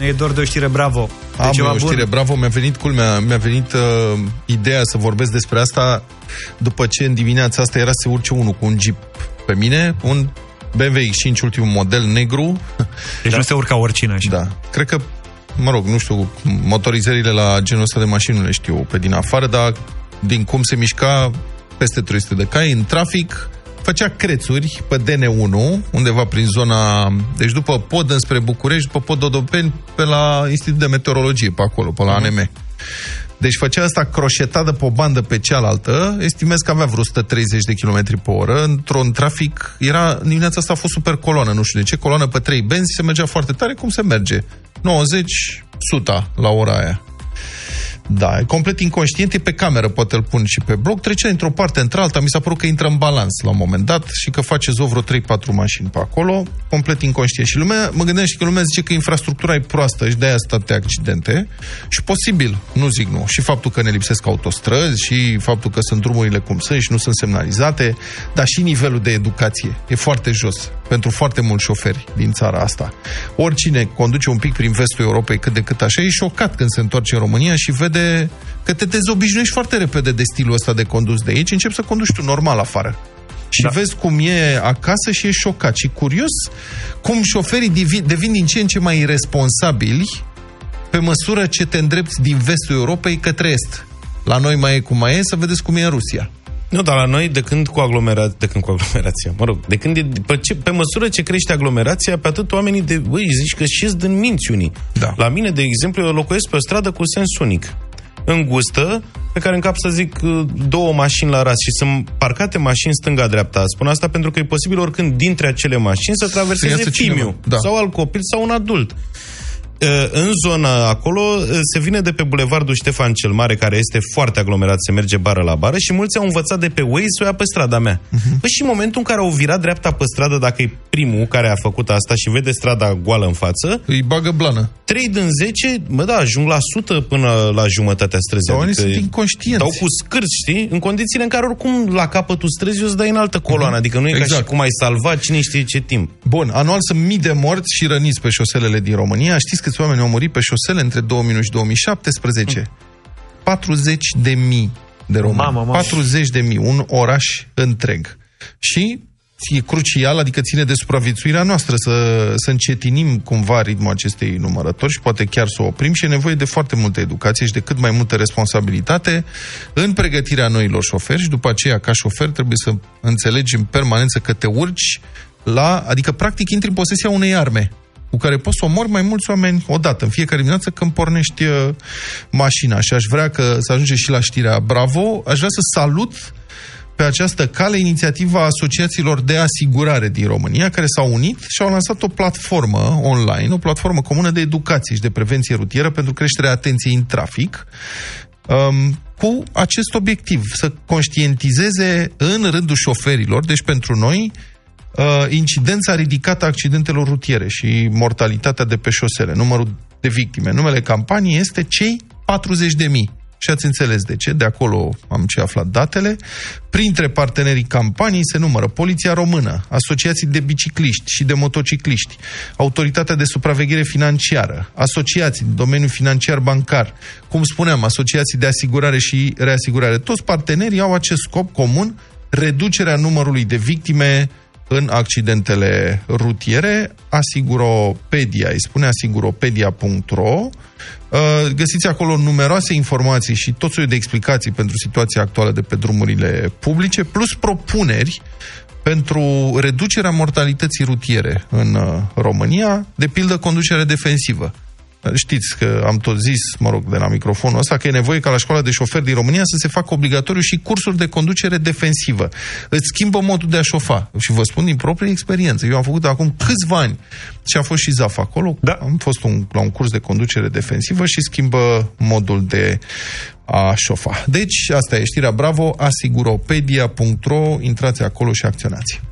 E doar de o știre bravo. Am o știre bravo, mi-a venit ideea să vorbesc despre asta după ce în dimineața asta era să se urce unul cu un Jeep pe mine, un BMW X5 ultimul model negru. Deci nu se urca oricine așa. Da, cred că, mă rog, nu știu, motorizările la genul ăsta de mașini nu le știu pe din afară, dar din cum se mișca peste 300 de cai în trafic, făcea crețuri pe DN1, undeva prin zona, deci după pod înspre București, după pod Dodopeni, pe la Institut de Meteorologie, pe acolo, pe la ANM. Deci făcea asta croșetată pe o bandă pe cealaltă, estimez că avea vreo 130 de km pe oră, într-un trafic, dimineața asta a fost super coloană, nu știu de ce, coloană pe 3 benzi, se mergea foarte tare, cum se merge? 90, 100 la ora aia. Da, e complet inconștient, e pe cameră, poate îl pun și pe bloc, trece într-o parte, într-alta, mi s-a părut că intră în balans la un moment dat și că face vreo 3-4 mașini pe acolo, complet inconștient. Și mă gândeam și că lumea zice că infrastructura e proastă și de-aia sunt atâtea accidente și posibil, nu zic nu, și faptul că ne lipsesc autostrăzi și faptul că sunt drumurile cum sunt și nu sunt semnalizate, dar și nivelul de educație e foarte jos pentru foarte mulți șoferi din țara asta. Oricine conduce un pic prin vestul Europei cât de cât așa, e șocat când se întoarce în România și vede că te dezobișnuiești foarte repede de stilul ăsta de condus de aici, începi să conduci tu normal afară. Și vezi cum e acasă și e șocat. Și curios cum șoferii devin din ce în ce mai irresponsabili pe măsură ce te îndrepți din vestul Europei către est. La noi mai e cum mai e, să vedeți cum e în Rusia. Nu, dar la noi, aglomerația, mă rog, pe măsură ce crește aglomerația, pe atât oamenii zici că și-s din minți unii. Da. La mine, de exemplu, eu locuiesc pe o stradă cu sens unic, îngustă, pe care încap să zic 2 mașini la ras și sunt parcate mașini stânga-dreapta. Spun asta pentru că e posibil oricând dintre acele mașini să traverseze fimiu, sau alt copil sau un adult. În zona acolo se vine de pe bulevardul Ștefan cel Mare, care este foarte aglomerat, se merge bară la bară și mulți au învățat de pe Waze să o ia pe strada mea. Păi și în momentul în care au virat dreapta pe stradă, dacă e primul care a făcut asta și vede strada goală în față, îi bagă blană. 3 din 10, ajung la 100 până la jumătatea străzii. Oamenii sunt inconștienți. Dau cu scârți, știi? În condițiile în care oricum la capătul străzii o să dai în altă coloană. Adică nu e ca și cum ai salvat cine știe ce timp. Bun, anual sunt mii de morți și răniți pe șoselele din România. Știți câți oameni au murit pe șosele între 2001 și 2017? 40.000 de români. 40.000, un oraș întreg. Și e crucial, adică ține de supraviețuirea noastră să încetinim cumva ritmul acestei numărători și poate chiar să o oprim și e nevoie de foarte multă educație și de cât mai multă responsabilitate în pregătirea noilor șoferi și după aceea, ca șofer, trebuie să înțelegi în permanență că te urci adică practic intri în posesia unei arme cu care poți să omori mai mulți oameni odată, în fiecare dimineață când pornești mașina. Și aș vrea să ajunge și la știrea bravo, aș vrea să salut pe această cale inițiativa asociațiilor de asigurare din România, care s-au unit și au lansat o platformă online, o platformă comună de educație și de prevenție rutieră pentru creșterea atenției în trafic, cu acest obiectiv, să conștientizeze în rândul șoferilor, deci pentru noi, incidența ridicată a accidentelor rutiere și mortalitatea de pe șosele, numărul de victime. Numele campaniei este Cei 40.000. Și ați înțeles de ce, de acolo am aflat datele. Printre partenerii campaniei se numără Poliția Română, asociații de bicicliști și de motocicliști, Autoritatea de Supraveghere Financiară, asociații din domeniul financiar bancar, cum spuneam, asociații de asigurare și reasigurare. Toți partenerii au acest scop comun, reducerea numărului de victime în accidentele rutiere. Asiguropedia, îi spune asiguropedia.ro. Găsiți acolo numeroase informații și tot soiul de explicații pentru situația actuală de pe drumurile publice, plus propuneri pentru reducerea mortalității rutiere în România, de pildă conducere defensivă. Știți că am tot zis, de la microfonul ăsta, că e nevoie ca la școala de șoferi din România să se facă obligatoriu și cursuri de conducere defensivă. Îți schimbă modul de a șofa. Și vă spun din proprie experiență. Eu am făcut acum câțiva ani și a fost și ZAF acolo. Da. Am fost la un curs de conducere defensivă și schimbă modul de a șofa. Deci, asta e știrea bravo, asiguropedia.ro, intrați acolo și acționați.